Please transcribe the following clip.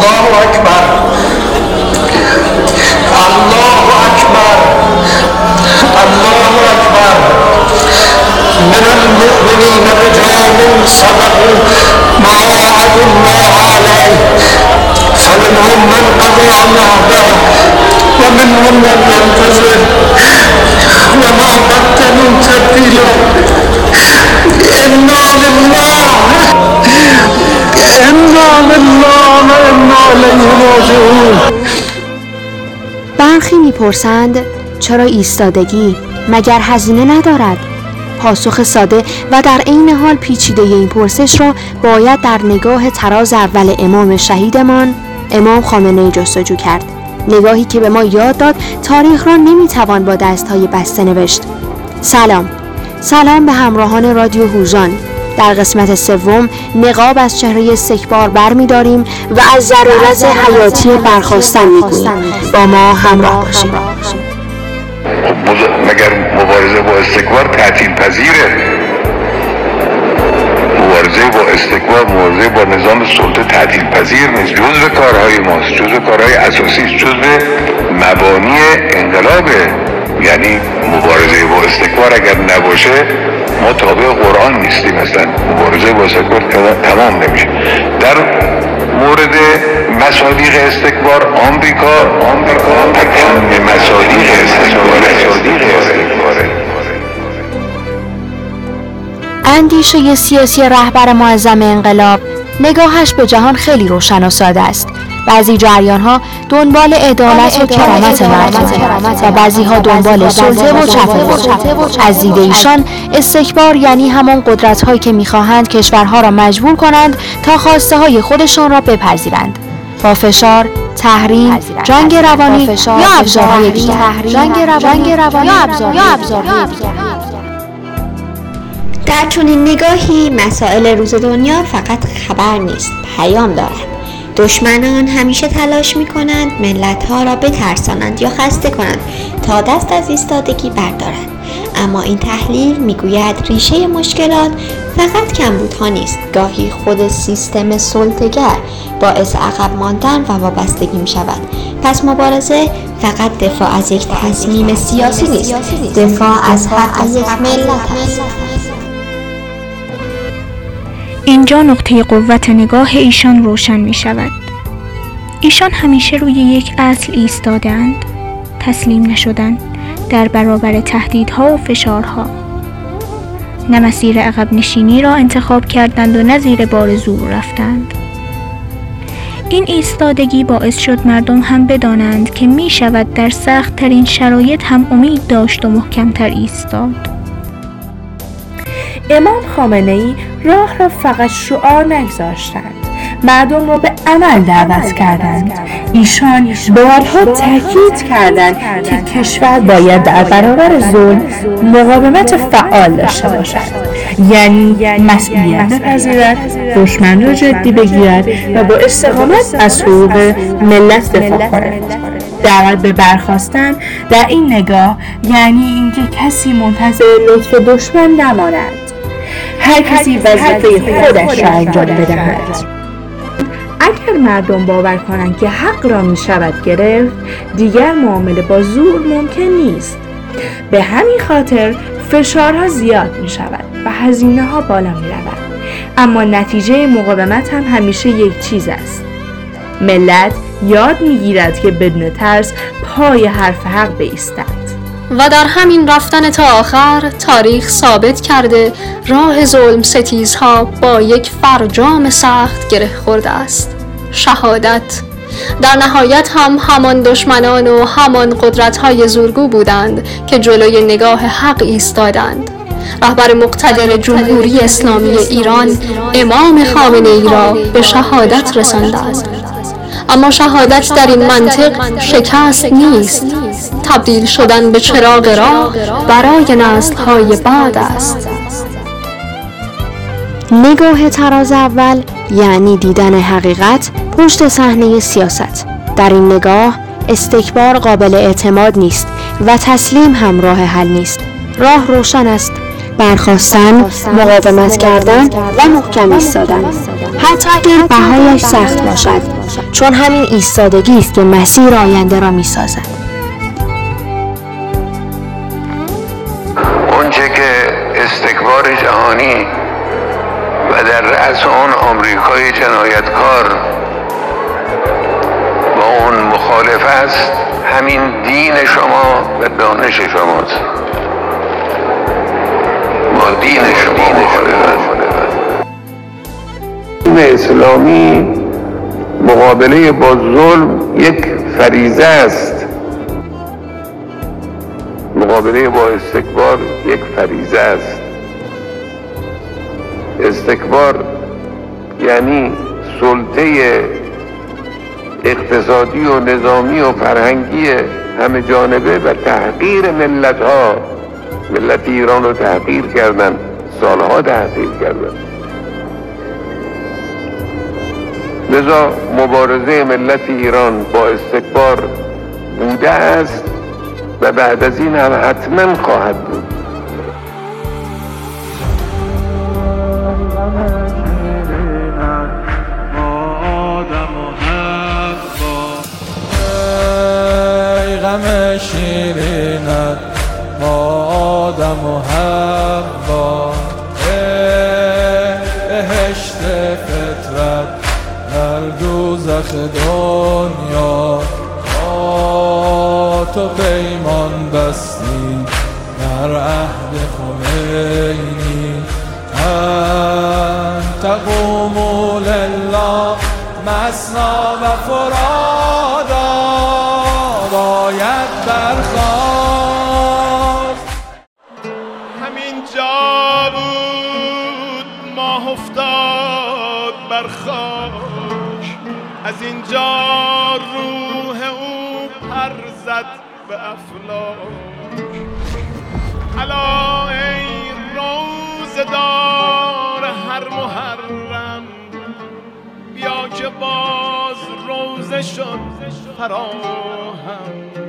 الله اکبر، الله اکبر، الله اکبر. من المؤمنین رجال صدقوا ما عاهدوا الله علیه فمنهم من قضى نحبه ومنهم من ينتظر وما بدلوا تبدیلا. انا لله و انا الیه راجعون. برخی میپرسند چرا ایستادگی مگر هزینه ندارد؟ پاسخ ساده و در عین حال پیچیده این پرسش را باید در نگاه طراز اول امام شهیدمان امام خامنه‌ای جستجو کرد. نگاهی که به ما یاد داد تاریخ را نمیتوان با دستهای بسته نوشت. سلام به همراهان رادیو هوژان. در قسمت سوم نقاب از چهره استکبار برمی‌داریم و از ضرورت حیاتی برخاستن می‌گوییم. با ما همراه باشید. مگر مبارزه با استکبار تعطیل پذیره؟ مبارزه با استکبار، مبارزه با نظام سلطه تعطیل پذیر نیست. جزء کارهای ماست، جزء کارهای اساسی است، جزء مبانی انقلابه. یعنی مبارزه با استکبار اگر نباشه ما تابع قرآن نیستیم. مثلا مبارزه با استکبار تمام نمیشه. در مورد مصادیق استکبار آمریکا تکان مصادیق استکباره. اندیشه سیاسی رهبر معظم انقلاب نگاهش به جهان خیلی روشن و ساده است. بعضی جریان‌ها دنبال عدالت و کرامت مردم و بعضی‌ها دنبال سلطه و تفاوت. از دید ایشان استکبار یعنی همان قدرت‌هایی که می‌خواهند کشورها را مجبور کنند تا خواسته‌های خودشان را بپذیرند. با فشار، تحریم، جنگ روانی یا ابزارهای دیگر. در چنین نگاهی مسائل روز دنیا فقط خبر نیست، پیام دارند. دشمنان همیشه تلاش می‌کنند ملت‌ها را بترسانند یا خسته کنند تا دست از ایستادگی بردارند. اما این تحلیل می‌گوید ریشه مشکلات فقط کمبودها نیست، گاهی خود سیستم سلطه‌گر باعث عقب ماندن و وابستگی می‌شود. پس مبارزه فقط دفاع از یک تصمیم سیاسی نیست، دفاع از حق یک ملت است. اینجا نقطه قوت نگاه ایشان روشن می شود. ایشان همیشه روی یک اصل ایستادند، تسلیم نشدند در برابر تهدیدها و فشارها. نه مسیر عقب نشینی را انتخاب کردند و نه زیر بار زور رفتند. این ایستادگی باعث شد مردم هم بدانند که می شود در سخت ترین شرایط هم امید داشت و محکمتر ایستاد. امام خامنه‌ای راه را فقط شعار نگذاشتند، مردم را به عمل دعوت کردند. ایشان بارها تاکید کردند که کشور باید در برابر ظلم مقاومت فعال داشته باشد، یعنی مسئولیت بپذیرد، دشمن را جدی بگیرد و با استقامت از حقوق ملت دفاع کند. دعوت به برخاستن در این نگاه یعنی اینکه کسی منتظر لطف دشمن نماند، هر کسی وظیفه خودش را انجام بدهد. اگر مردم باور کنند که حق را می شود گرفت، دیگر معامله با زور ممکن نیست. به همین خاطر فشارها زیاد می شود و هزینه ها بالا می رود. اما نتیجه مقاومت هم همیشه یک چیز است. ملت یاد می گیرد که بدون ترس پای حرف حق بایستد. و در همین رفتن تا آخر تاریخ ثابت کرده راه ظلم ستیزها با یک فرجام سخت گره خورده است: شهادت. در نهایت هم همان دشمنان و همان قدرت‌های زورگو بودند که جلوی نگاه حق ایستادند. رهبر مقتدر جمهوری اسلامی ایران امام خامنه‌ای را به شهادت رسانده است. اما شهادت در این منطق شکست نیست، تبدیل شدن به چراغ راه برای نسل‌های بعد است. نگاه طراز اول یعنی دیدن حقیقت پشت صحنه سیاست. در این نگاه استکبار قابل اعتماد نیست و تسلیم هم راه حل نیست. راه روشن است: برخاستن، مقاومت کردن و محکم ایستادن، حتی اگر بهایش سخت باشد. چون همین ایستادگی است که مسیر آینده را می‌سازد. اونچه که استکبار جهانی و در رأس اون آمریکای جنایتکار با اون مخالف است، همین دین شما و دانش شماست. با دین شما مخالفت. دین اسلامی مقابله با ظلم یک فریضه است، مقابله با استکبار یک فریضه است. استکبار یعنی سلطه اقتصادی و نظامی و فرهنگی همه جانبه و تحقیر ملت ها. ملت ایران رو تحقیر کردن، سالها تحقیر کردن. لذا مبارزه ملت ایران با استکبار بوده است و بعد از این هم حتما خواهد بود. غم شیرینت آدم و حوا، بهشت فطرت در دوزخ دنیا، با تو پیمان بستی در عهد خمینی، انت قوم لله مثنا و فرادا باید برخاست. همین جا بود ماه افتاد بر خاک، از اینجا روح او پر زد به افلاک. الا ای روزدار هر محرم، بیا که باز روزه شد فراهم.